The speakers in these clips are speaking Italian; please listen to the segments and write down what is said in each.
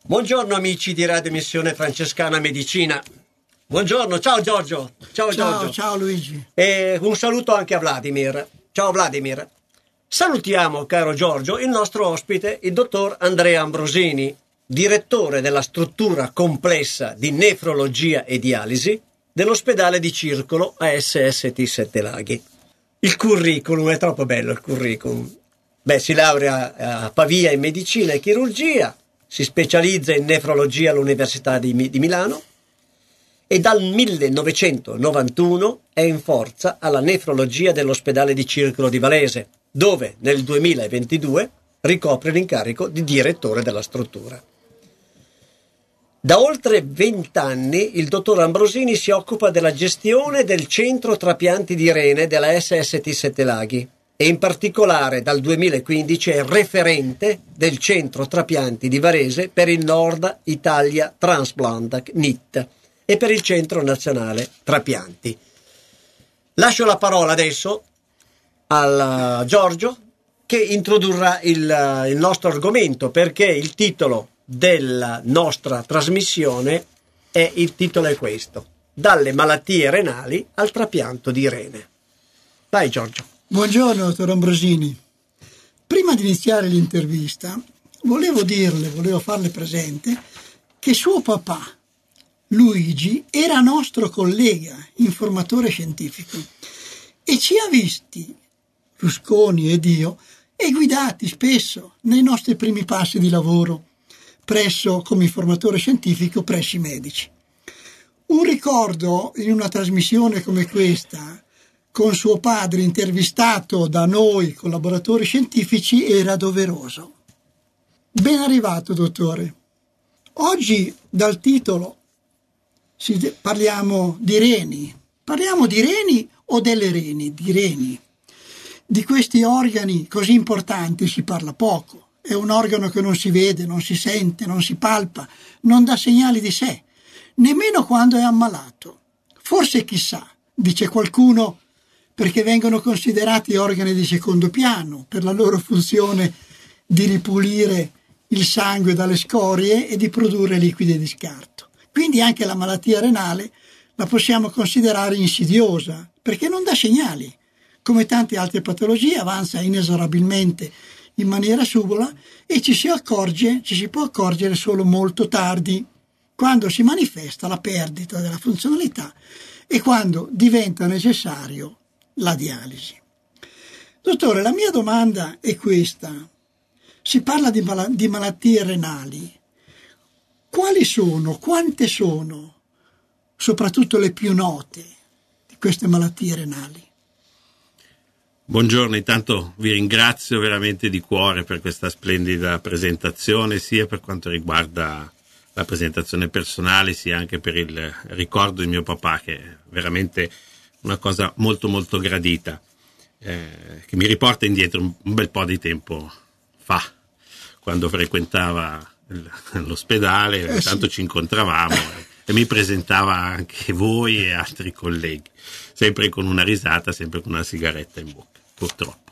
Buongiorno amici di Radio Missione Francescana Medicina. Buongiorno, ciao Giorgio. Ciao Giorgio. Ciao Luigi. E un saluto anche a Vladimir. Ciao Vladimir. Salutiamo, caro Giorgio, il nostro ospite, il dottor Andrea Ambrosini, direttore della struttura complessa di nefrologia e dialisi dell'ospedale di Circolo ASST Sette Laghi. Il curriculum è troppo bello, il curriculum. Si laurea a Pavia in medicina e chirurgia, si specializza in nefrologia all'Università di Milano e dal 1991 è in forza alla nefrologia dell'ospedale di Circolo di Varese, dove nel 2022 ricopre l'incarico di direttore della struttura. Da oltre 20 anni il dottor Ambrosini si occupa della gestione del centro trapianti di rene della SST Sette Laghi e in particolare dal 2015 è referente del centro trapianti di Varese per il Nord Italia Transplant NIT e per il Centro Nazionale Trapianti. Lascio la parola adesso al Giorgio che introdurrà il nostro argomento, perché il titolo della nostra trasmissione il titolo è questo: dalle malattie renali al trapianto di rene. Vai Giorgio. Buongiorno dottor Ambrosini. Prima di iniziare l'intervista volevo farle presente che suo papà Luigi era nostro collega, informatore scientifico, e ci ha visti, Rusconi ed io, e guidati spesso nei nostri primi passi di lavoro come informatore scientifico presso i medici. Un ricordo in una trasmissione come questa, con suo padre intervistato da noi collaboratori scientifici, era doveroso. Ben arrivato, dottore. Oggi dal titolo parliamo di reni. Parliamo di reni o delle reni? Di reni. Di questi organi così importanti si parla poco. È un organo che non si vede, non si sente, non si palpa, non dà segnali di sé, nemmeno quando è ammalato. Forse chissà, dice qualcuno, perché vengono considerati organi di secondo piano per la loro funzione di ripulire il sangue dalle scorie e di produrre liquidi di scarto. Quindi anche la malattia renale la possiamo considerare insidiosa, perché non dà segnali. Come tante altre patologie avanza inesorabilmente in maniera subdola e ci si può accorgere solo molto tardi, quando si manifesta la perdita della funzionalità e quando diventa necessario la dialisi. Dottore, la mia domanda è questa. Si parla di malattie renali. Quali sono, quante sono, soprattutto le più note di queste malattie renali? Buongiorno, intanto vi ringrazio veramente di cuore per questa splendida presentazione, sia per quanto riguarda la presentazione personale, sia anche per il ricordo di mio papà, che è veramente una cosa molto molto gradita, che mi riporta indietro un bel po' di tempo fa, quando frequentava l'ospedale, ogni tanto ci incontravamo e mi presentava anche voi e altri colleghi, sempre con una risata, sempre con una sigaretta in bocca, purtroppo.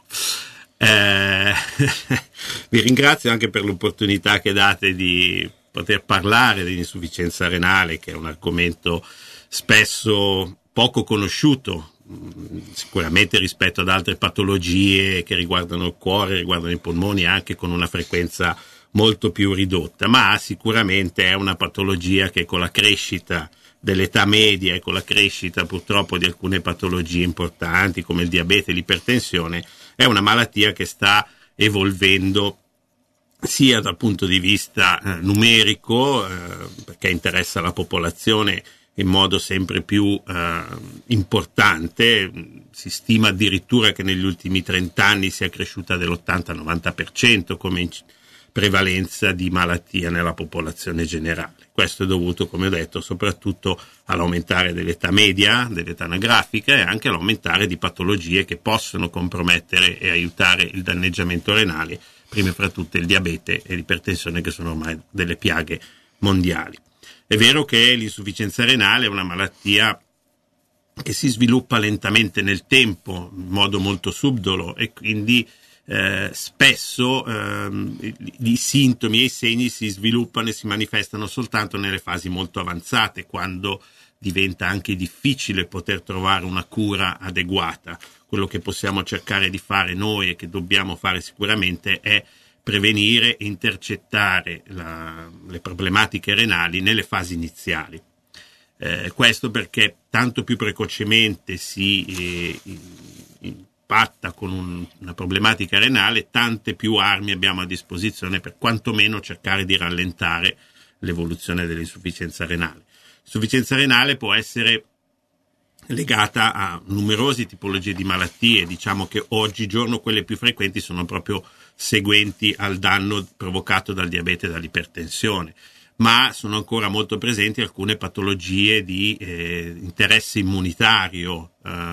Vi ringrazio anche per l'opportunità che date di poter parlare dell'insufficienza renale, che è un argomento spesso poco conosciuto, sicuramente rispetto ad altre patologie che riguardano il cuore, riguardano i polmoni, anche con una frequenza molto più ridotta, ma sicuramente è una patologia che con la crescita dell'età media e con la crescita purtroppo di alcune patologie importanti come il diabete e l'ipertensione è una malattia che sta evolvendo sia dal punto di vista numerico, perché interessa la popolazione in modo sempre più importante. Si stima addirittura che negli ultimi 30 anni sia cresciuta dell'80-90% come prevalenza di malattia nella popolazione generale. Questo è dovuto, come ho detto, soprattutto all'aumentare dell'età media, dell'età anagrafica, e anche all'aumentare di patologie che possono compromettere e aiutare il danneggiamento renale, prima fra tutte il diabete e l'ipertensione, che sono ormai delle piaghe mondiali. È vero che l'insufficienza renale è una malattia che si sviluppa lentamente nel tempo, in modo molto subdolo, e quindi spesso i sintomi e i segni si sviluppano e si manifestano soltanto nelle fasi molto avanzate, quando diventa anche difficile poter trovare una cura adeguata. Quello che possiamo cercare di fare noi e che dobbiamo fare sicuramente è prevenire e intercettare le problematiche renali nelle fasi iniziali. Questo perché tanto più precocemente si impatta con una problematica renale, tante più armi abbiamo a disposizione per quantomeno cercare di rallentare l'evoluzione dell'insufficienza renale. L'insufficienza renale può essere legata a numerose tipologie di malattie. Diciamo che oggigiorno quelle più frequenti sono proprio seguenti al danno provocato dal diabete e dall'ipertensione, ma sono ancora molto presenti alcune patologie di interesse immunitario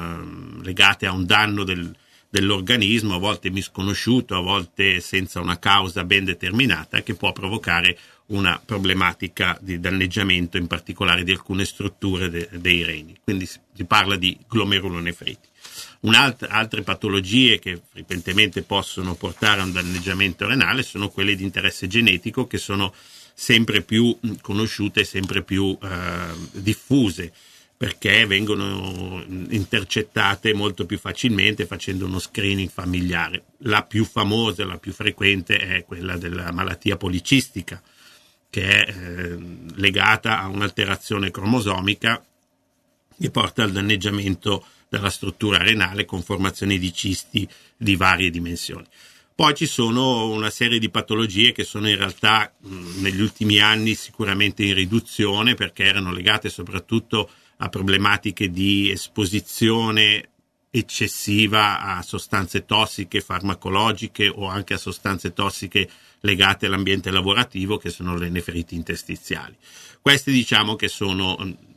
legate a un danno dell'organismo, a volte misconosciuto, a volte senza una causa ben determinata, che può provocare una problematica di danneggiamento in particolare di alcune strutture dei reni. Quindi si parla di glomerulonefriti. Altre patologie che frequentemente possono portare a un danneggiamento renale sono quelle di interesse genetico, che sono sempre più conosciute e sempre più diffuse, perché vengono intercettate molto più facilmente facendo uno screening familiare. La più famosa, la più frequente è quella della malattia policistica, che è legata a un'alterazione cromosomica che porta al danneggiamento della struttura renale con formazione di cisti di varie dimensioni. Poi ci sono una serie di patologie che sono in realtà negli ultimi anni sicuramente in riduzione, perché erano legate soprattutto a problematiche di esposizione eccessiva a sostanze tossiche, farmacologiche, o anche a sostanze tossiche legate all'ambiente lavorativo, che sono le nefriti interstiziali. Queste diciamo che sono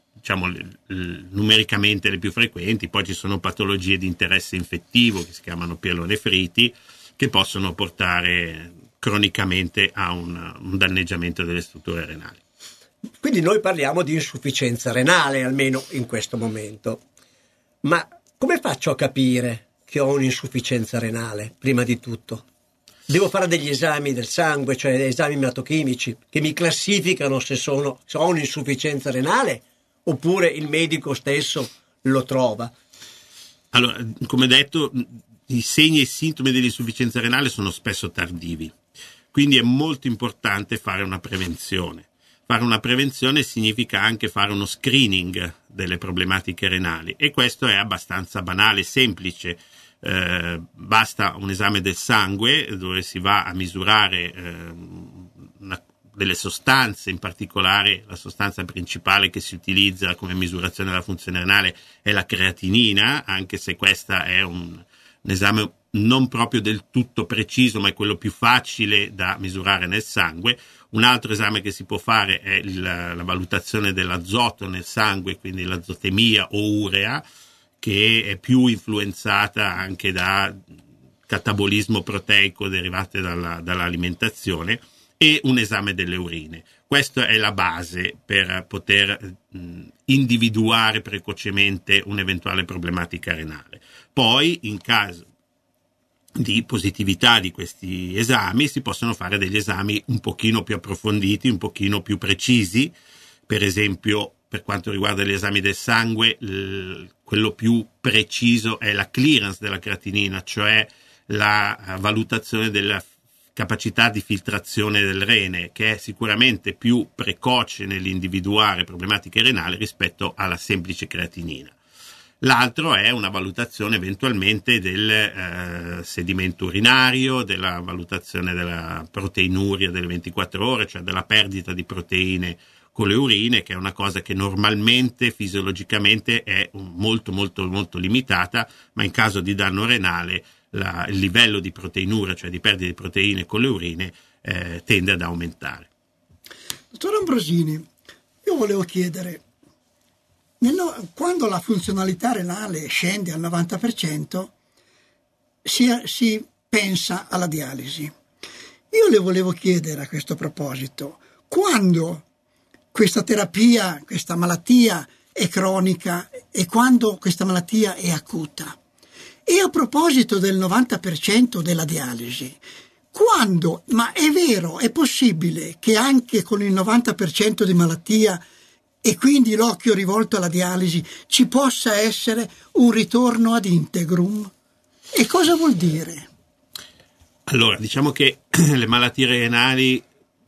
numericamente le più frequenti. Poi ci sono patologie di interesse infettivo che si chiamano pielonefriti, che possono portare cronicamente a un danneggiamento delle strutture renali. Quindi noi parliamo di insufficienza renale, almeno in questo momento. Ma come faccio a capire che ho un'insufficienza renale, prima di tutto? Devo fare degli esami del sangue, cioè degli esami ematochimici, che mi classificano se ho un'insufficienza renale, oppure il medico stesso lo trova? Allora, come detto, i segni e i sintomi dell'insufficienza renale sono spesso tardivi, quindi è molto importante fare una prevenzione. Fare una prevenzione significa anche fare uno screening delle problematiche renali, e questo è abbastanza banale, semplice. Basta un esame del sangue dove si va a misurare delle sostanze, in particolare la sostanza principale che si utilizza come misurazione della funzione renale è la creatinina, anche se questa è un esame non proprio del tutto preciso, ma è quello più facile da misurare nel sangue. Un altro esame che si può fare è la valutazione dell'azoto nel sangue, quindi l'azotemia o urea, che è più influenzata anche da catabolismo proteico derivante dall'alimentazione, e un esame delle urine. Questa è la base per poter individuare precocemente un'eventuale problematica renale. Poi, in caso di positività di questi esami, si possono fare degli esami un pochino più approfonditi, un pochino più precisi. Per esempio, per quanto riguarda gli esami del sangue, quello più preciso è la clearance della creatinina, cioè la valutazione della capacità di filtrazione del rene, che è sicuramente più precoce nell'individuare problematiche renali rispetto alla semplice creatinina. L'altro è una valutazione eventualmente del sedimento urinario, della valutazione della proteinuria delle 24 ore, cioè della perdita di proteine con le urine, che è una cosa che normalmente fisiologicamente è molto molto molto limitata, ma in caso di danno renale il livello di proteinuria, cioè di perdita di proteine con le urine, tende ad aumentare. Dottor Ambrosini, io volevo chiedere, quando la funzionalità renale scende al 90%, si pensa alla dialisi. Io le volevo chiedere a questo proposito, quando questa terapia, questa malattia è cronica e quando questa malattia è acuta, E a proposito del 90% della dialisi, ma è vero, è possibile che anche con il 90% di malattia e quindi l'occhio rivolto alla dialisi ci possa essere un ritorno ad integrum? E cosa vuol dire? Allora, diciamo che le malattie renali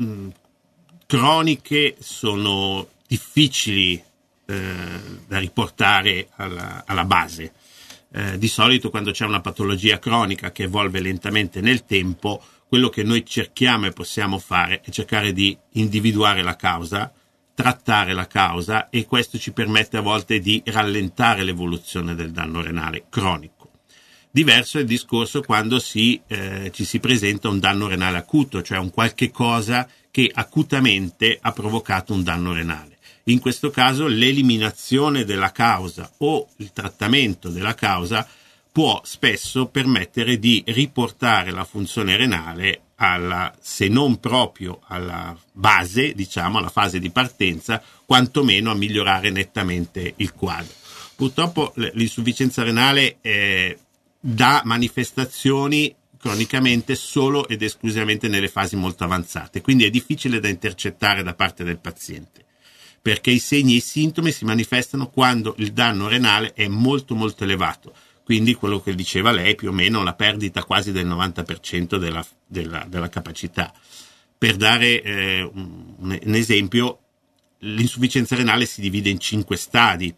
croniche sono difficili da riportare alla base. Di solito quando c'è una patologia cronica che evolve lentamente nel tempo, quello che noi cerchiamo e possiamo fare è cercare di individuare la causa, trattare la causa, e questo ci permette a volte di rallentare l'evoluzione del danno renale cronico. Diverso è il discorso quando ci si presenta un danno renale acuto, cioè un qualche cosa che acutamente ha provocato un danno renale. In questo caso l'eliminazione della causa o il trattamento della causa può spesso permettere di riportare la funzione renale se non proprio alla base, diciamo, alla fase di partenza, quantomeno a migliorare nettamente il quadro. Purtroppo l'insufficienza renale dà manifestazioni cronicamente solo ed esclusivamente nelle fasi molto avanzate, quindi è difficile da intercettare da parte del paziente, perché i segni e i sintomi si manifestano quando il danno renale è molto molto elevato, quindi quello che diceva lei, più o meno la perdita quasi del 90% della capacità. Per dare un esempio, l'insufficienza renale si divide in 5 stadi,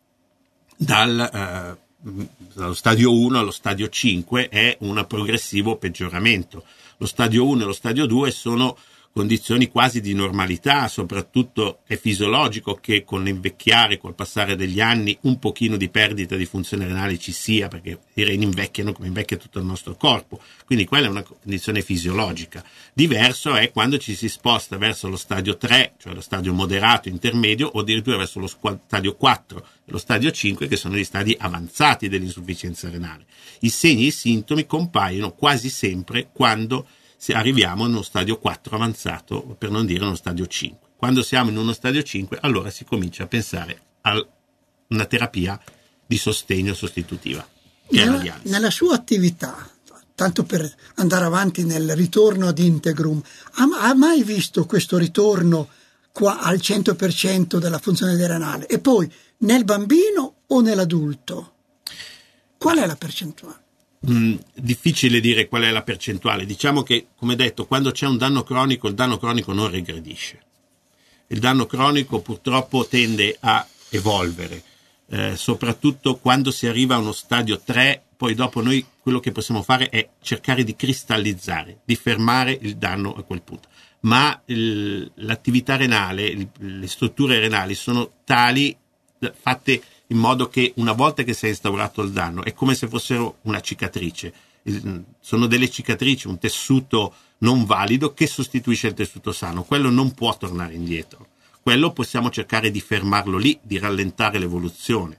dallo stadio 1 allo stadio 5 è un progressivo peggioramento. Lo stadio 1 e lo stadio 2 sono condizioni quasi di normalità, soprattutto è fisiologico che con l'invecchiare, col passare degli anni, un pochino di perdita di funzione renale ci sia, perché i reni invecchiano come invecchia tutto il nostro corpo, quindi quella è una condizione fisiologica. Diverso è quando ci si sposta verso lo stadio 3, cioè lo stadio moderato, intermedio, o addirittura verso lo stadio 4 e lo stadio 5, che sono gli stadi avanzati dell'insufficienza renale. I segni e i sintomi compaiono quasi sempre quando arriviamo in uno stadio 4 avanzato, per non dire uno stadio 5. Quando siamo in uno stadio 5, allora si comincia a pensare a una terapia di sostegno sostitutiva, che è la dialisi. Nella sua attività, tanto per andare avanti nel ritorno ad integrum, ha mai visto questo ritorno qua al 100% della funzione renale? E poi nel bambino o nell'adulto? Qual è la percentuale? Difficile dire qual è la percentuale. Diciamo che, come detto, quando c'è un danno cronico, il danno cronico non regredisce. Il danno cronico purtroppo tende a evolvere, soprattutto quando si arriva a uno stadio 3. Poi dopo noi quello che possiamo fare è cercare di cristallizzare, di fermare il danno a quel punto. Ma l'attività renale, le strutture renali sono tali, fatte in modo che una volta che si è instaurato il danno è come se fossero una cicatrice. Sono delle cicatrici, un tessuto non valido che sostituisce il tessuto sano. Quello non può tornare indietro. Quello possiamo cercare di fermarlo lì, di rallentare l'evoluzione.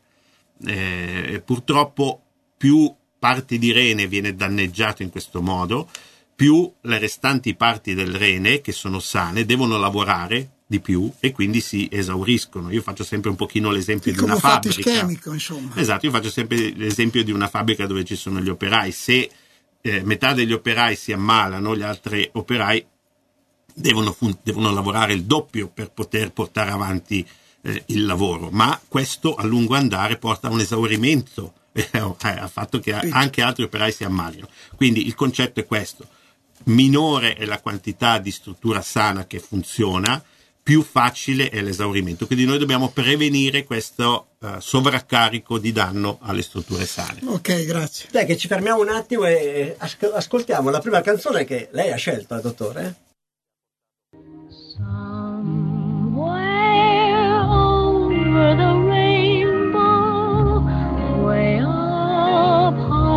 Purtroppo più parti di rene viene danneggiato in questo modo, più le restanti parti del rene, che sono sane, devono lavorare di più e quindi si esauriscono. Io faccio sempre un pochino l'esempio di una fabbrica. Ischemico, insomma. Esatto, io faccio sempre l'esempio di una fabbrica dove ci sono gli operai. Se metà degli operai si ammalano, gli altri operai devono lavorare il doppio per poter portare avanti il lavoro, ma questo a lungo andare porta a un esaurimento al fatto che anche altri operai si ammalino. Quindi il concetto è questo: minore è la quantità di struttura sana che funziona, più facile è l'esaurimento. Quindi noi dobbiamo prevenire questo sovraccarico di danno alle strutture sane. Ok, grazie. Dai, che ci fermiamo un attimo e ascoltiamo la prima canzone che lei ha scelto, dottore. Somewhere over the rainbow, way up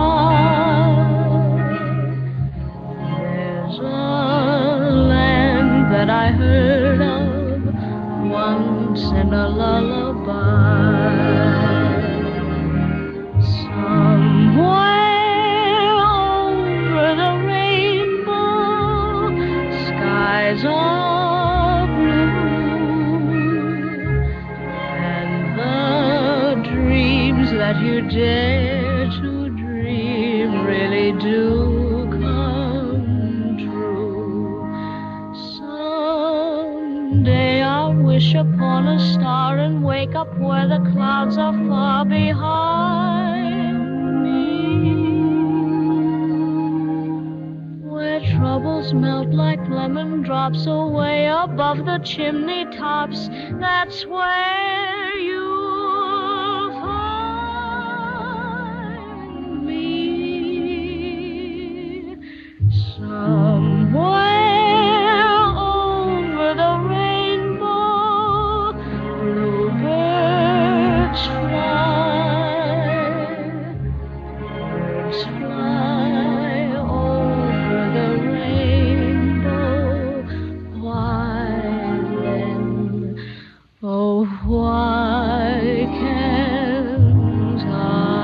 high, there's a land that I heard of once in a lullaby. Somewhere over the rainbow, wish upon a star and wake up where the clouds are far behind me, where troubles melt like lemon drops away above the chimney tops. That's where you'll find me, somewhere over the rainbow. Bluebirds fly over the rainbow. Why then, oh why can't I?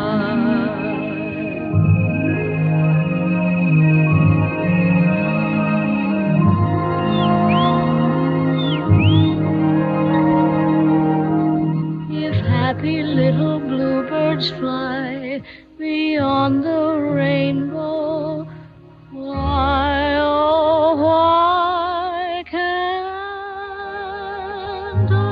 If happy little bluebirds fly beyond the rainbow, why, oh why can't I?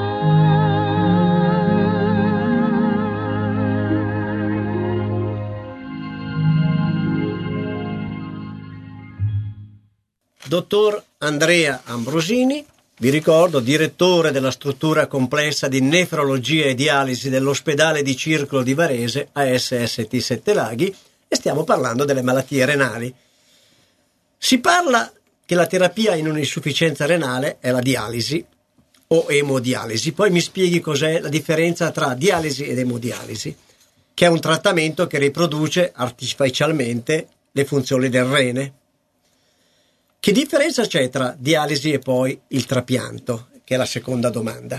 Dottor Andrea Ambrosini, vi ricordo, direttore della struttura complessa di nefrologia e dialisi dell'ospedale di Circolo di Varese, ASST Sette Laghi, e stiamo parlando delle malattie renali. Si parla che la terapia in un'insufficienza renale è la dialisi o emodialisi. Poi mi spieghi cos'è la differenza tra dialisi ed emodialisi, che è un trattamento che riproduce artificialmente le funzioni del rene. Che differenza c'è tra dialisi e poi il trapianto, che è la seconda domanda?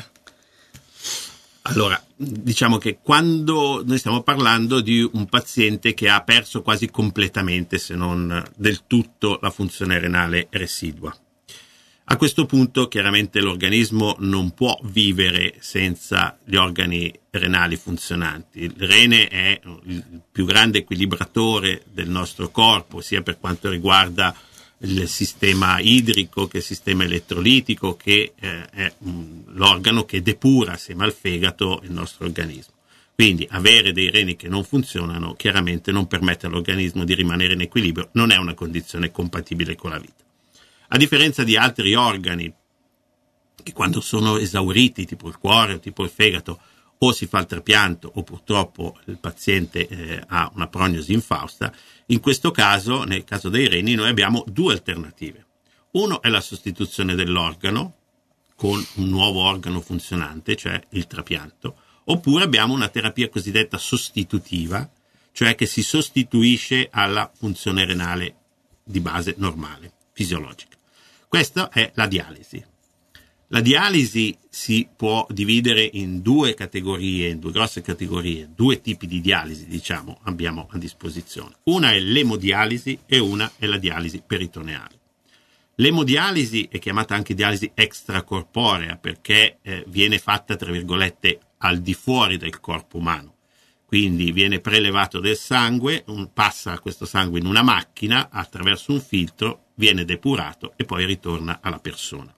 Allora, diciamo che quando noi stiamo parlando di un paziente che ha perso quasi completamente, se non del tutto, la funzione renale residua. A questo punto chiaramente l'organismo non può vivere senza gli organi renali funzionanti. Il rene è il più grande equilibratore del nostro corpo, sia per quanto riguarda il sistema idrico, che il sistema elettrolitico, che è l'organo che depura assieme al fegato il nostro organismo. Quindi avere dei reni che non funzionano chiaramente non permette all'organismo di rimanere in equilibrio, non è una condizione compatibile con la vita. A differenza di altri organi che quando sono esauriti, tipo il cuore o tipo il fegato, o si fa il trapianto o purtroppo il paziente ha una prognosi infausta, in questo caso, nel caso dei reni, noi abbiamo due alternative. Uno è la sostituzione dell'organo con un nuovo organo funzionante, cioè il trapianto, oppure abbiamo una terapia cosiddetta sostitutiva, cioè che si sostituisce alla funzione renale di base normale, fisiologica. Questa è la dialisi. La dialisi si può dividere in due categorie, in due grosse categorie, due tipi di dialisi, diciamo, abbiamo a disposizione. Una è l'emodialisi e una è la dialisi peritoneale. L'emodialisi è chiamata anche dialisi extracorporea perché viene fatta, tra virgolette, al di fuori del corpo umano. Quindi viene prelevato del sangue, passa questo sangue in una macchina, attraverso un filtro, viene depurato e poi ritorna alla persona.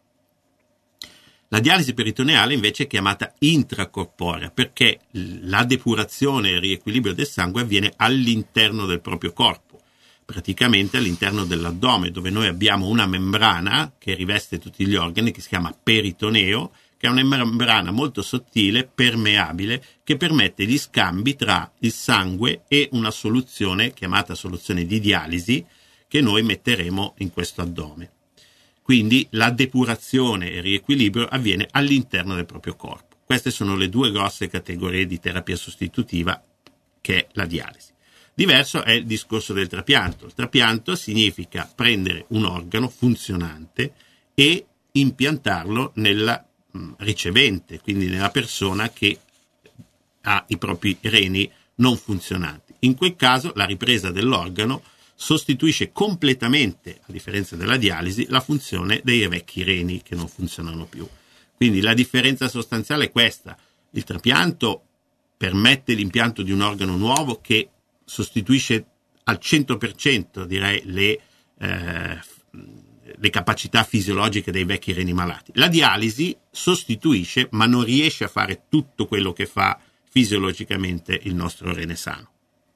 La dialisi peritoneale invece è chiamata intracorporea perché la depurazione e il riequilibrio del sangue avviene all'interno del proprio corpo, praticamente all'interno dell'addome, dove noi abbiamo una membrana che riveste tutti gli organi, che si chiama peritoneo, che è una membrana molto sottile, permeabile, che permette gli scambi tra il sangue e una soluzione chiamata soluzione di dialisi che noi metteremo in questo addome. Quindi la depurazione e il riequilibrio avviene all'interno del proprio corpo. Queste sono le due grosse categorie di terapia sostitutiva che è la dialisi. Diverso è il discorso del trapianto. Il trapianto significa prendere un organo funzionante e impiantarlo nella ricevente, quindi nella persona che ha i propri reni non funzionanti. In quel caso la ripresa dell'organo sostituisce completamente, a differenza della dialisi, la funzione dei vecchi reni che non funzionano più. Quindi la differenza sostanziale è questa: il trapianto permette l'impianto di un organo nuovo che sostituisce al 100%, direi, le capacità fisiologiche dei vecchi reni malati. La dialisi sostituisce, ma non riesce a fare tutto quello che fa fisiologicamente il nostro rene sano.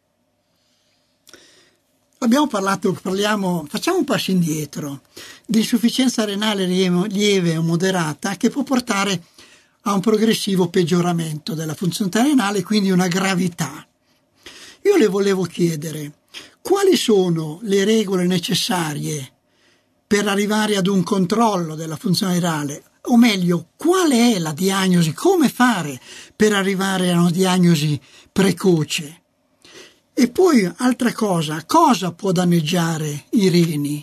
Facciamo un passo indietro. Di insufficienza renale lieve o moderata che può portare a un progressivo peggioramento della funzionalità renale, quindi una gravità. Io le volevo chiedere quali sono le regole necessarie per arrivare ad un controllo della funzione renale, o meglio, qual è la diagnosi, come fare per arrivare a una diagnosi precoce. E poi, altra cosa può danneggiare i reni?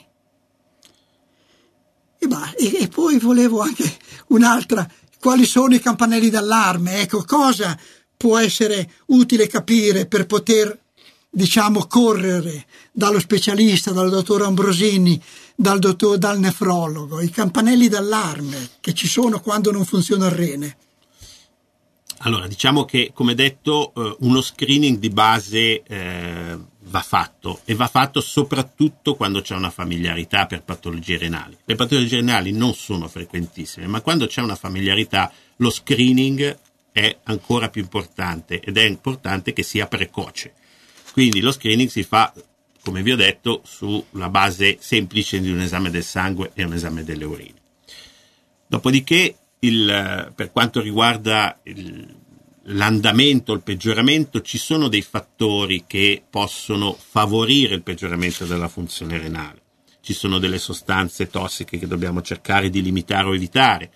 E poi volevo anche un'altra, quali sono i campanelli d'allarme? Ecco, cosa può essere utile capire per poter, correre dallo specialista, dal dottor Ambrosini, dal nefrologo, i campanelli d'allarme che ci sono quando non funziona il rene. Allora, diciamo che, come detto, uno screening di base va fatto, e va fatto soprattutto quando c'è una familiarità per patologie renali. Le patologie renali non sono frequentissime, ma quando c'è una familiarità lo screening è ancora più importante, ed è importante che sia precoce. Quindi lo screening si fa, come vi ho detto, sulla base semplice di un esame del sangue e un esame delle urine. Dopodiché, per quanto riguarda l'andamento, il peggioramento, ci sono dei fattori che possono favorire il peggioramento della funzione renale. Ci sono delle sostanze tossiche che dobbiamo cercare di limitare o evitare.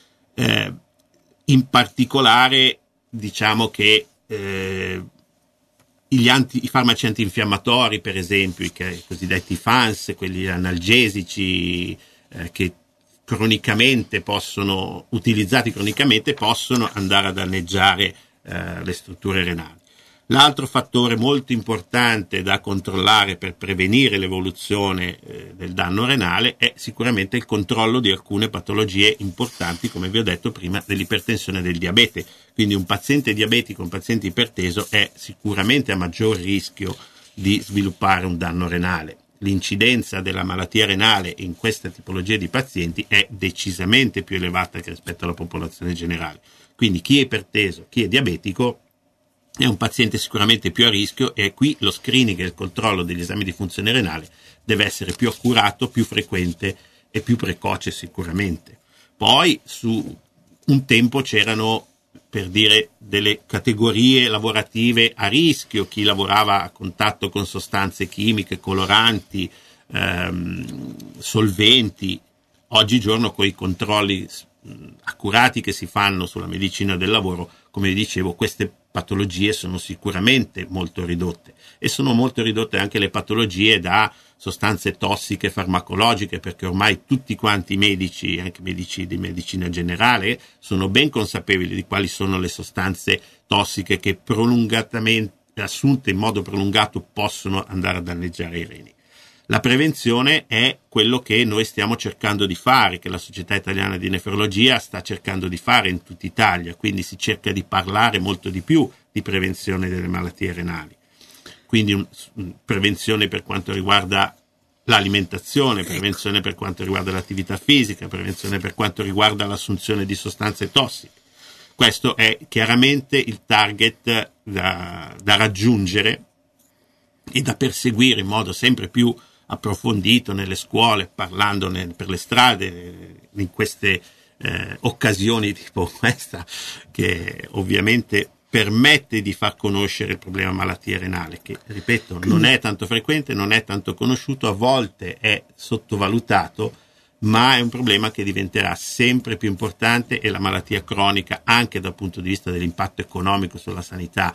In particolare, diciamo che i farmaci antinfiammatori, per esempio, i cosiddetti FANS, quelli analgesici, che utilizzati cronicamente, possono andare a danneggiare le strutture renali. L'altro fattore molto importante da controllare per prevenire l'evoluzione del danno renale è sicuramente il controllo di alcune patologie importanti, come vi ho detto prima, dell'ipertensione e del diabete. Quindi un paziente diabetico, un paziente iperteso è sicuramente a maggior rischio di sviluppare un danno renale. L'incidenza della malattia renale in queste tipologie di pazienti è decisamente più elevata che rispetto alla popolazione generale. Quindi chi è iperteso, chi è diabetico è un paziente sicuramente più a rischio, e qui lo screening e il controllo degli esami di funzione renale deve essere più accurato, più frequente e più precoce sicuramente. Poi su un tempo c'erano, per dire, delle categorie lavorative a rischio, chi lavorava a contatto con sostanze chimiche, coloranti, solventi. Oggigiorno, con i controlli accurati che si fanno sulla medicina del lavoro, come vi dicevo, queste patologie sono sicuramente molto ridotte, e sono molto ridotte anche le patologie da sostanze tossiche farmacologiche, perché ormai tutti quanti i medici, anche medici di medicina generale, sono ben consapevoli di quali sono le sostanze tossiche che prolungatamente, assunte in modo prolungato, possono andare a danneggiare i reni. La prevenzione è quello che noi stiamo cercando di fare, che la Società Italiana di Nefrologia sta cercando di fare in tutta Italia, quindi si cerca di parlare molto di più di prevenzione delle malattie renali. Quindi prevenzione per quanto riguarda l'alimentazione, prevenzione per quanto riguarda l'attività fisica, prevenzione per quanto riguarda l'assunzione di sostanze tossiche. Questo è chiaramente il target da raggiungere e da perseguire in modo sempre più approfondito nelle scuole, parlando per le strade, in queste occasioni tipo questa, che ovviamente permette di far conoscere il problema malattia renale, che, ripeto, non è tanto frequente, non è tanto conosciuto, a volte è sottovalutato, ma è un problema che diventerà sempre più importante, e la malattia cronica, anche dal punto di vista dell'impatto economico sulla sanità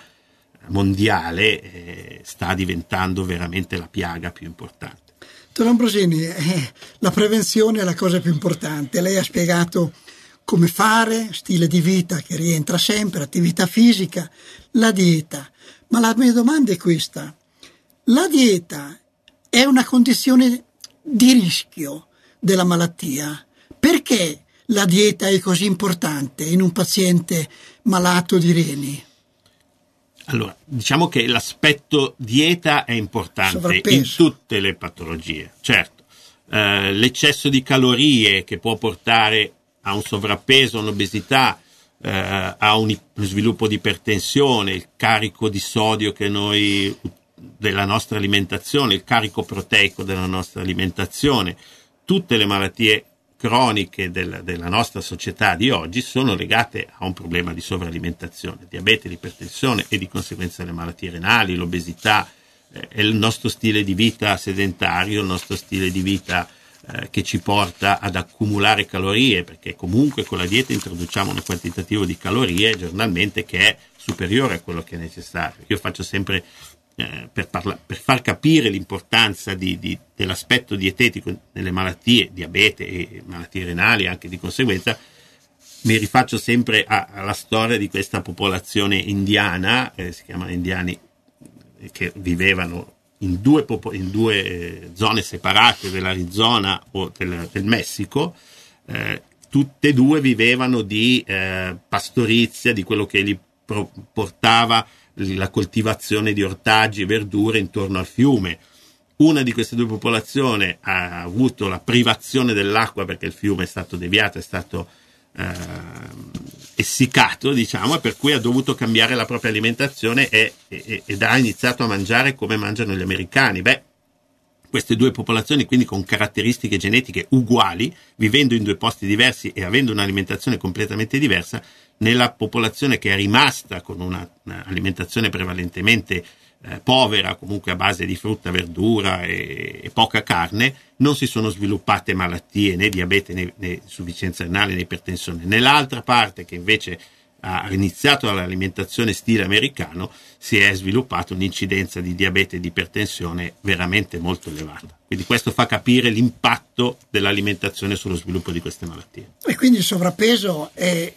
mondiale, sta diventando veramente la piaga più importante. Dottor Ambrosini, la prevenzione è la cosa più importante. Lei ha spiegato come fare, stile di vita che rientra sempre, attività fisica, la dieta. Ma la mia domanda è questa: la dieta è una condizione di rischio della malattia? Perché la dieta è così importante in un paziente malato di reni? Allora, diciamo che l'aspetto dieta è importante in tutte le patologie, certo. l'eccesso di calorie che può portare a un sovrappeso, a un'obesità, a uno sviluppo di ipertensione, il carico di sodio che noi della nostra alimentazione, il carico proteico della nostra alimentazione, tutte le malattie croniche della nostra società di oggi sono legate a un problema di sovralimentazione, diabete, l'ipertensione e di conseguenza le malattie renali, l'obesità, è il nostro stile di vita sedentario, il nostro stile di vita che ci porta ad accumulare calorie, perché comunque con la dieta introduciamo un quantitativo di calorie giornalmente che è superiore a quello che è necessario. Io faccio sempre per far capire l'importanza dell'aspetto dietetico nelle malattie, diabete e malattie renali anche di conseguenza, mi rifaccio sempre alla storia di questa popolazione indiana, si chiamano indiani, che vivevano in due zone separate dell'Arizona o del Messico, tutte e due vivevano di pastorizia, di quello che gli portava la coltivazione di ortaggi e verdure intorno al fiume. Una di queste due popolazioni ha avuto la privazione dell'acqua perché il fiume è stato deviato, è stato essiccato, diciamo, e per cui ha dovuto cambiare la propria alimentazione ed ha iniziato a mangiare come mangiano gli americani. Queste due popolazioni, quindi con caratteristiche genetiche uguali, vivendo in due posti diversi e avendo un'alimentazione completamente diversa, nella popolazione che è rimasta con un'alimentazione prevalentemente povera, comunque a base di frutta, verdura e poca carne, non si sono sviluppate malattie né diabete né insufficienza renale né ipertensione. Nell'altra parte, che invece ha iniziato l'alimentazione stile americano, si è sviluppata un'incidenza di diabete e di ipertensione veramente molto elevata. Quindi questo fa capire l'impatto dell'alimentazione sullo sviluppo di queste malattie. E quindi il sovrappeso è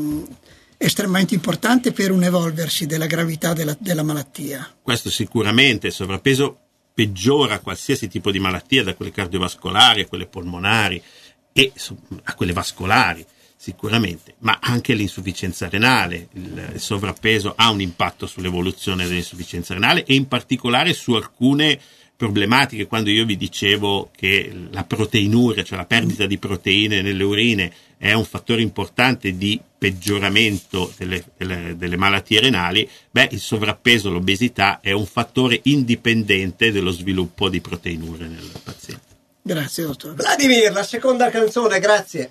estremamente importante per un evolversi della gravità della malattia. Questo sicuramente. Il sovrappeso peggiora qualsiasi tipo di malattia, da quelle cardiovascolari a quelle polmonari e a quelle vascolari sicuramente, ma anche l'insufficienza renale. Il sovrappeso ha un impatto sull'evoluzione dell'insufficienza renale e in particolare su alcune problematiche. Quando io vi dicevo che la proteinuria, cioè la perdita di proteine nelle urine, è un fattore importante di peggioramento delle malattie renali, il sovrappeso, l'obesità è un fattore indipendente dello sviluppo di proteinuria nel paziente. Grazie, dottore. Vladimir, la seconda canzone, grazie.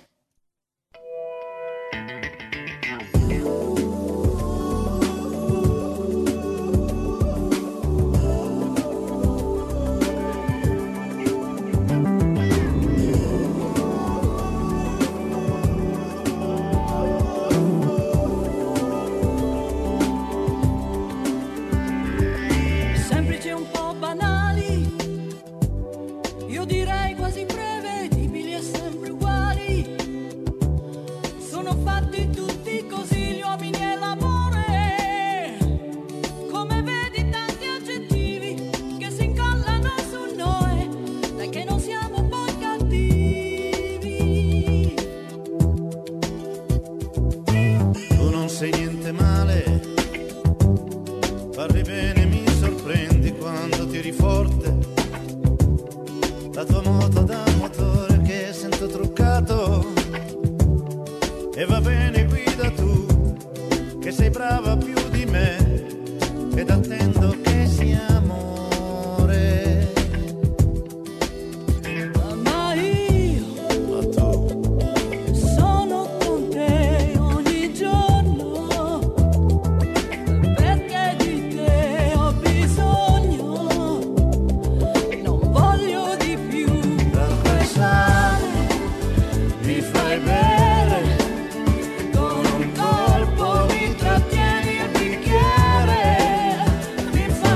Con un colpo mi trattieni il bicchiere, mi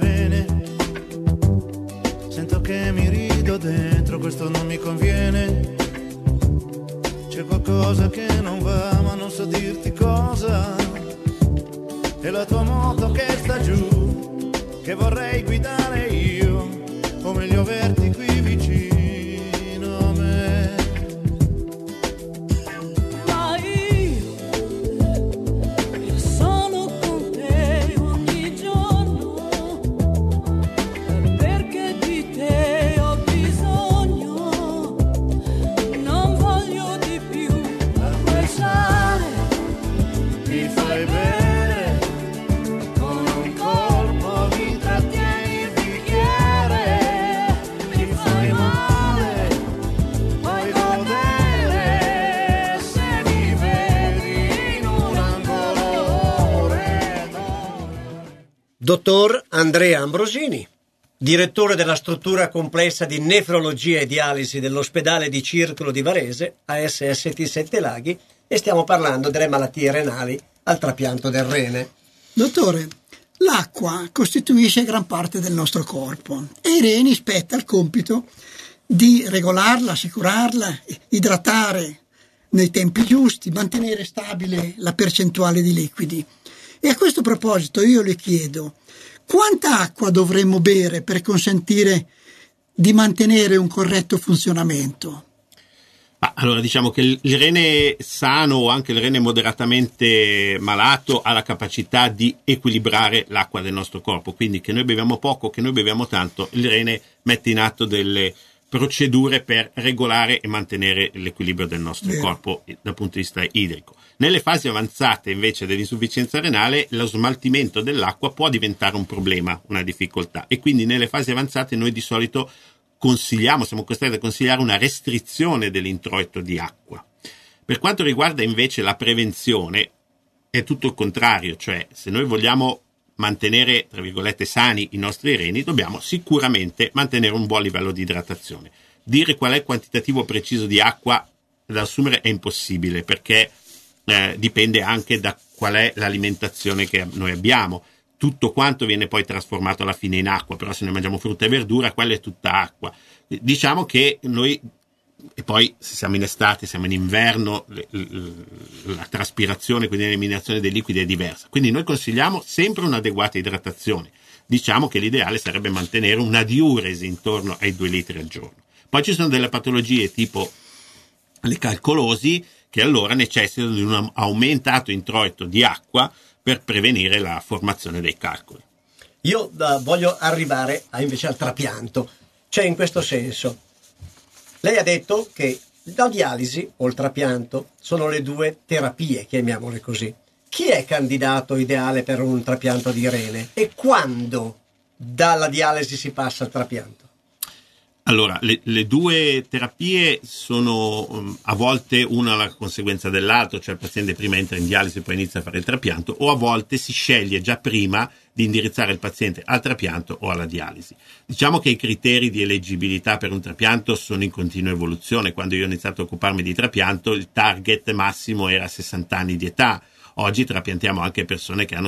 bene. Sento che mi rido dentro, questo non mi conviene. C'è qualcosa che non va, ma non so dirti cosa. È la tua moto che sta giù, che vorrei guidare io, o meglio averti qui vicino a me. Ma io sono con te ogni giorno, perché di te ho bisogno. Non voglio di più acquazzare, Mi fai bere, con un colpo mi trattieni il bicchiere. Mi fai male, puoi godere, se mi vedi in un angolo Dottor Andrea Ambrosini, direttore della struttura complessa di nefrologia e dialisi dell'ospedale di Circolo di Varese, ASST Sette Laghi, e stiamo parlando delle malattie renali al trapianto del rene. Dottore, l'acqua costituisce gran parte del nostro corpo e ai reni spetta il compito di regolarla, assicurarla, idratare nei tempi giusti, mantenere stabile la percentuale di liquidi. E a questo proposito io le chiedo, quanta acqua dovremmo bere per consentire di mantenere un corretto funzionamento? Allora, diciamo che il rene sano o anche il rene moderatamente malato ha la capacità di equilibrare l'acqua del nostro corpo, quindi che noi beviamo poco, che noi beviamo tanto, il rene mette in atto delle procedure per regolare e mantenere l'equilibrio del nostro corpo dal punto di vista idrico. Nelle fasi avanzate invece dell'insufficienza renale lo smaltimento dell'acqua può diventare un problema, una difficoltà, e quindi nelle fasi avanzate noi di solito siamo costretti a consigliare una restrizione dell'introito di acqua. Per quanto riguarda invece la prevenzione è tutto il contrario, cioè se noi vogliamo mantenere, tra virgolette, sani i nostri reni, dobbiamo sicuramente mantenere un buon livello di idratazione. Dire qual è il quantitativo preciso di acqua da assumere è impossibile, perché dipende anche da qual è l'alimentazione che noi abbiamo. Tutto quanto viene poi trasformato alla fine in acqua, però se noi mangiamo frutta e verdura, quella è tutta acqua. Diciamo che noi, e poi se siamo in estate, siamo in inverno, la traspirazione, quindi l'eliminazione dei liquidi è diversa. Quindi noi consigliamo sempre un'adeguata idratazione. Diciamo che l'ideale sarebbe mantenere una diuresi intorno ai 2 litri al giorno. Poi ci sono delle patologie tipo le calcolosi, che allora necessitano di un aumentato introito di acqua per prevenire la formazione dei calcoli. Io voglio arrivare invece al trapianto, cioè in questo senso. Lei ha detto che la dialisi o il trapianto sono le due terapie, chiamiamole così. Chi è candidato ideale per un trapianto di rene e quando dalla dialisi si passa al trapianto? Allora, le due terapie sono a volte una la conseguenza dell'altro, cioè il paziente prima entra in dialisi e poi inizia a fare il trapianto, o a volte si sceglie già prima di indirizzare il paziente al trapianto o alla dialisi. Diciamo che i criteri di eleggibilità per un trapianto sono in continua evoluzione. Quando io ho iniziato a occuparmi di trapianto, il target massimo era 60 anni di età. Oggi trapiantiamo anche persone che hanno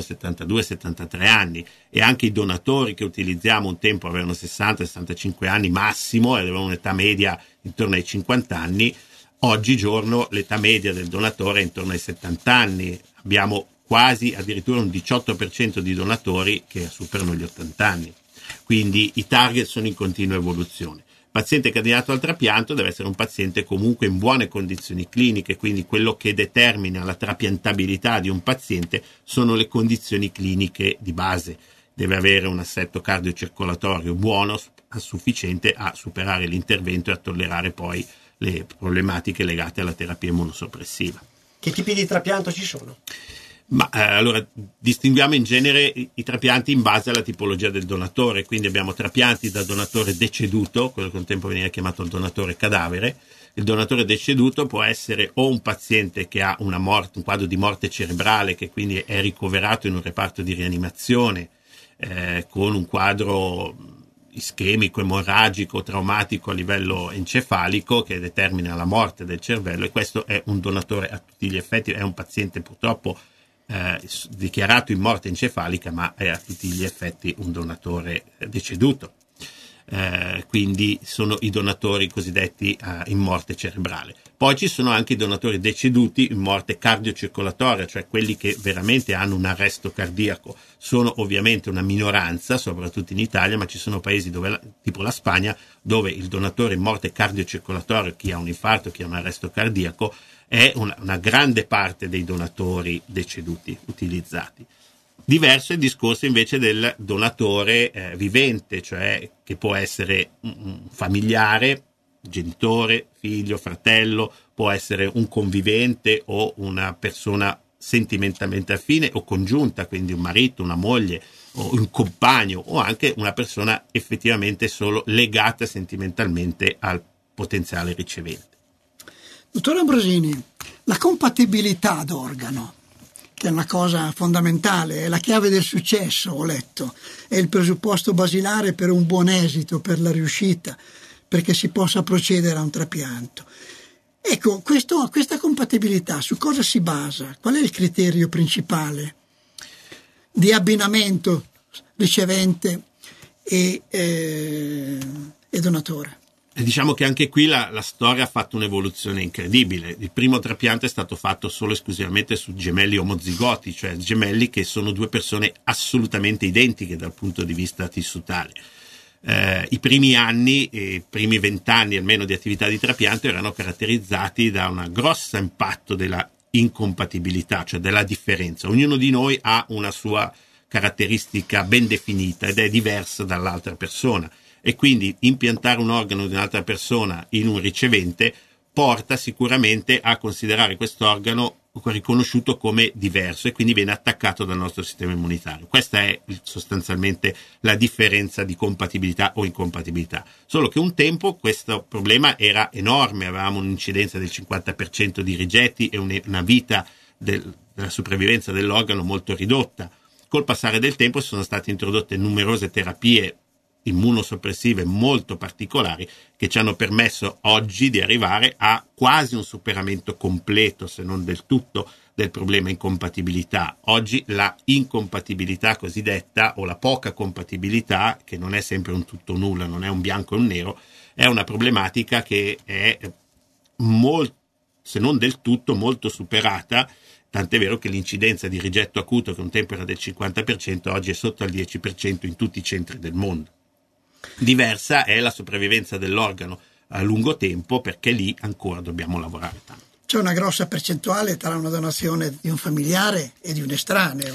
72-73 anni e anche i donatori che utilizziamo un tempo avevano 60-65 anni massimo e avevano un'età media intorno ai 50 anni. Oggigiorno l'età media del donatore è intorno ai 70 anni. Abbiamo quasi addirittura un 18% di donatori che superano gli 80 anni. Quindi i target sono in continua evoluzione. Il paziente candidato al trapianto deve essere un paziente comunque in buone condizioni cliniche, quindi quello che determina la trapiantabilità di un paziente sono le condizioni cliniche di base. Deve avere un assetto cardiocircolatorio buono, sufficiente a superare l'intervento e a tollerare poi le problematiche legate alla terapia immunosoppressiva. Che tipi di trapianto ci sono? Allora, distinguiamo in genere i trapianti in base alla tipologia del donatore, quindi abbiamo trapianti da donatore deceduto, quello che un tempo veniva chiamato il donatore cadavere. Il donatore deceduto può essere o un paziente che ha un quadro di morte cerebrale, che quindi è ricoverato in un reparto di rianimazione con un quadro ischemico, emorragico, traumatico a livello encefalico che determina la morte del cervello, e questo è un donatore a tutti gli effetti, è un paziente purtroppo dichiarato in morte encefalica, ma è a tutti gli effetti un donatore deceduto. Quindi sono i donatori cosiddetti in morte cerebrale. Poi ci sono anche i donatori deceduti in morte cardiocircolatoria, cioè quelli che veramente hanno un arresto cardiaco. Sono ovviamente una minoranza, soprattutto in Italia, ma ci sono paesi dove, tipo la Spagna, dove il donatore in morte cardiocircolatoria, chi ha un infarto, chi ha un arresto cardiaco, è una grande parte dei donatori deceduti utilizzati. Diverso è il discorso invece del donatore vivente, cioè che può essere un familiare, genitore, figlio, fratello, può essere un convivente o una persona sentimentalmente affine o congiunta, quindi un marito, una moglie o un compagno, o anche una persona effettivamente solo legata sentimentalmente al potenziale ricevente. Dottor Ambrosini, la compatibilità d'organo, che è una cosa fondamentale, è la chiave del successo, ho letto, è il presupposto basilare per un buon esito, per la riuscita, perché si possa procedere a un trapianto. Ecco, questa compatibilità su cosa si basa? Qual è il criterio principale di abbinamento ricevente e donatore? Diciamo che anche qui la storia ha fatto un'evoluzione incredibile. Il primo trapianto è stato fatto solo esclusivamente su gemelli omozigoti, cioè gemelli che sono due persone assolutamente identiche dal punto di vista tissutale. I primi anni, i primi 20 anni almeno di attività di trapianto erano caratterizzati da un grosso impatto della incompatibilità, cioè della differenza. Ognuno di noi ha una sua caratteristica ben definita ed è diversa dall'altra persona. E quindi impiantare un organo di un'altra persona in un ricevente porta sicuramente a considerare quest'organo riconosciuto come diverso e quindi viene attaccato dal nostro sistema immunitario. Questa è sostanzialmente la differenza di compatibilità o incompatibilità. Solo che un tempo questo problema era enorme, avevamo un'incidenza del 50% di rigetti e una vita della sopravvivenza dell'organo molto ridotta. Col passare del tempo sono state introdotte numerose terapie immunosoppressive molto particolari che ci hanno permesso oggi di arrivare a quasi un superamento completo, se non del tutto, del problema incompatibilità. Oggi la incompatibilità cosiddetta o la poca compatibilità, che non è sempre un tutto nulla, non è un bianco e un nero, è una problematica che è molto, se non del tutto, molto superata. Tant'è vero che l'incidenza di rigetto acuto, che un tempo era del 50%, oggi è sotto al 10% in tutti i centri del mondo. Diversa è la sopravvivenza dell'organo a lungo tempo, perché lì ancora dobbiamo lavorare tanto. C'è una grossa percentuale tra una donazione di un familiare e di un estraneo.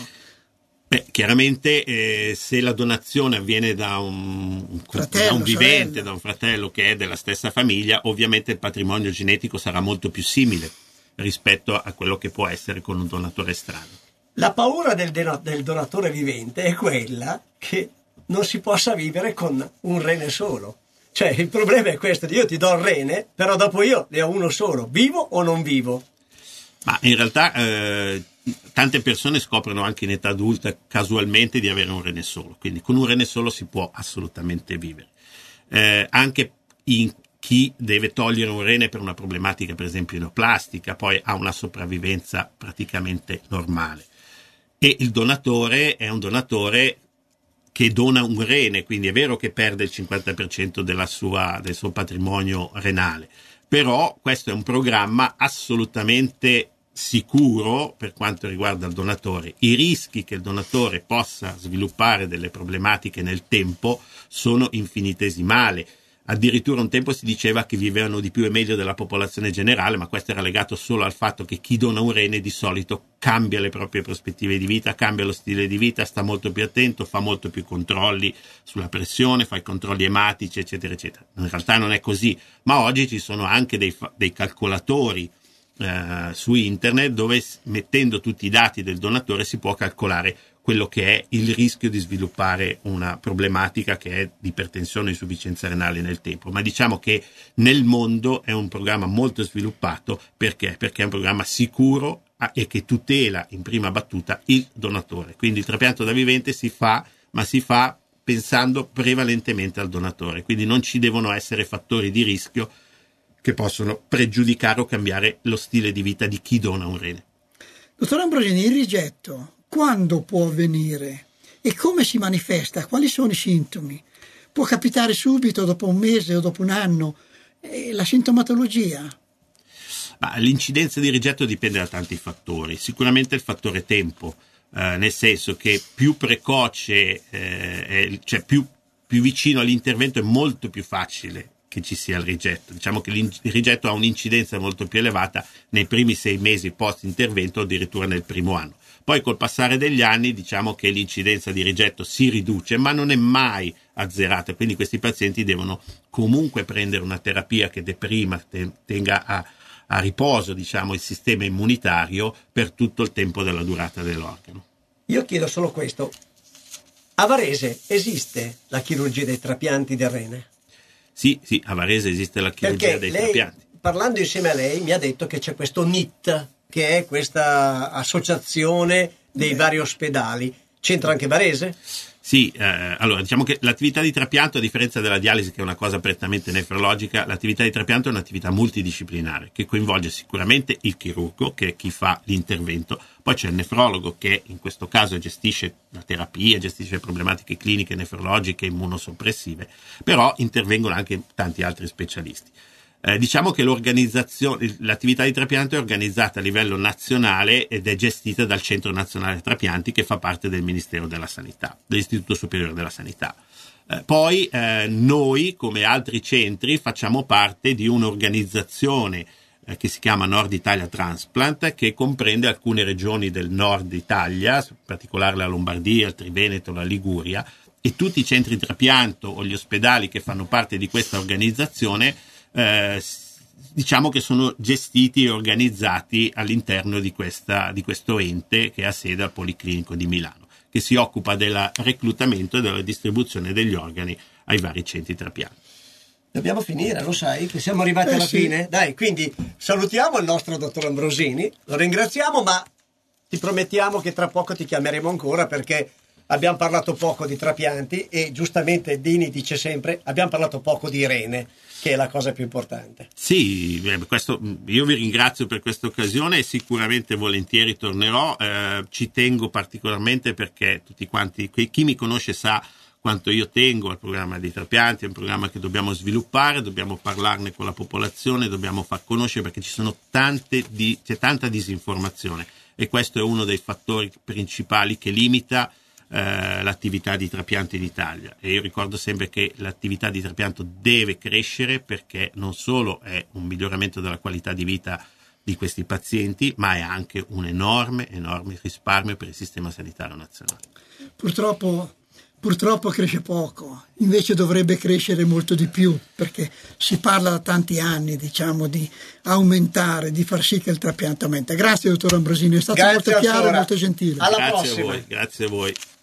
Chiaramente se la donazione avviene da un vivente, sorella, da un fratello che è della stessa famiglia, ovviamente il patrimonio genetico sarà molto più simile rispetto a quello che può essere con un donatore estraneo. La paura del donatore vivente è quella che non si possa vivere con un rene solo. Cioè il problema è questo: io ti do il rene, però dopo io ne ho uno solo, vivo o non vivo? Ma in realtà tante persone scoprono anche in età adulta casualmente di avere un rene solo, quindi con un rene solo si può assolutamente vivere. Anche in chi deve togliere un rene per una problematica per esempio neoplastica poi ha una sopravvivenza praticamente normale. E il donatore è un donatore che dona un rene, quindi è vero che perde il 50% del suo patrimonio renale, però questo è un programma assolutamente sicuro per quanto riguarda il donatore. I rischi che il donatore possa sviluppare delle problematiche nel tempo sono infinitesimali. Addirittura un tempo si diceva che vivevano di più e meglio della popolazione generale, ma questo era legato solo al fatto che chi dona un rene di solito cambia le proprie prospettive di vita, cambia lo stile di vita, sta molto più attento, fa molto più controlli sulla pressione, fa i controlli ematici, eccetera, eccetera. In realtà non è così, ma oggi ci sono anche dei calcolatori su internet dove mettendo tutti i dati del donatore si può calcolare quello che è il rischio di sviluppare una problematica che è di ipertensione e insufficienza renale nel tempo. Ma diciamo che nel mondo è un programma molto sviluppato perché è un programma sicuro e che tutela in prima battuta il donatore. Quindi il trapianto da vivente si fa pensando prevalentemente al donatore, quindi non ci devono essere fattori di rischio che possono pregiudicare o cambiare lo stile di vita di chi dona un rene. Dottor Ambrosini, il rigetto quando può avvenire e come si manifesta? Quali sono i sintomi? Può capitare subito, dopo un mese o dopo un anno? La sintomatologia? L'incidenza di rigetto dipende da tanti fattori. Sicuramente il fattore tempo, nel senso che più precoce, cioè più vicino all'intervento, è molto più facile che ci sia il rigetto. Diciamo che il rigetto ha un'incidenza molto più elevata nei primi 6 mesi post intervento o addirittura nel primo anno. Poi col passare degli anni diciamo che l'incidenza di rigetto si riduce, ma non è mai azzerata, quindi questi pazienti devono comunque prendere una terapia che deprima, tenga a riposo diciamo il sistema immunitario per tutto il tempo della durata dell'organo. Io chiedo solo questo: a Varese esiste la chirurgia dei trapianti del rene? Sì, a Varese esiste la chirurgia Perché dei lei, trapianti. parlando insieme a lei, mi ha detto che c'è questo NIT, che è questa associazione dei vari ospedali. C'entra anche Varese? Sì, allora diciamo che l'attività di trapianto, a differenza della dialisi che è una cosa prettamente nefrologica, l'attività di trapianto è un'attività multidisciplinare che coinvolge sicuramente il chirurgo, che è chi fa l'intervento, poi c'è il nefrologo che in questo caso gestisce la terapia, gestisce problematiche cliniche, nefrologiche, immunosoppressive, però intervengono anche tanti altri specialisti. Diciamo che l'attività di trapianto è organizzata a livello nazionale ed è gestita dal Centro Nazionale Trapianti, che fa parte del Ministero della Sanità, dell'Istituto Superiore della Sanità. Poi noi, come altri centri, facciamo parte di un'organizzazione che si chiama Nord Italia Transplant, che comprende alcune regioni del nord Italia, in particolare la Lombardia, il Triveneto, la Liguria, e tutti i centri di trapianto o gli ospedali che fanno parte di questa organizzazione diciamo che sono gestiti e organizzati all'interno di questo ente che ha sede al Policlinico di Milano, che si occupa del reclutamento e della distribuzione degli organi ai vari centri trapianti. Dobbiamo finire, lo sai che siamo arrivati alla fine? Dai, quindi salutiamo il nostro dottor Ambrosini, lo ringraziamo, ma ti promettiamo che tra poco ti chiameremo ancora, perché abbiamo parlato poco di trapianti e giustamente Dini dice sempre abbiamo parlato poco di rene, che è la cosa più importante. Sì, io vi ringrazio per questa occasione e sicuramente volentieri tornerò. Ci tengo particolarmente perché tutti quanti, chi mi conosce sa quanto io tengo al programma dei trapianti. È un programma che dobbiamo sviluppare, dobbiamo parlarne con la popolazione, dobbiamo far conoscere, perché ci sono c'è tanta disinformazione e questo è uno dei fattori principali che limita l'attività di trapianto in Italia. E io ricordo sempre che l'attività di trapianto deve crescere, perché non solo è un miglioramento della qualità di vita di questi pazienti, ma è anche un enorme risparmio per il sistema sanitario nazionale. Purtroppo cresce poco, invece dovrebbe crescere molto di più, perché si parla da tanti anni, diciamo, di aumentare, di far sì che il trapianto aumenta. Grazie dottor Ambrosini, è stato molto chiaro e molto gentile. Alla prossima. Grazie a voi.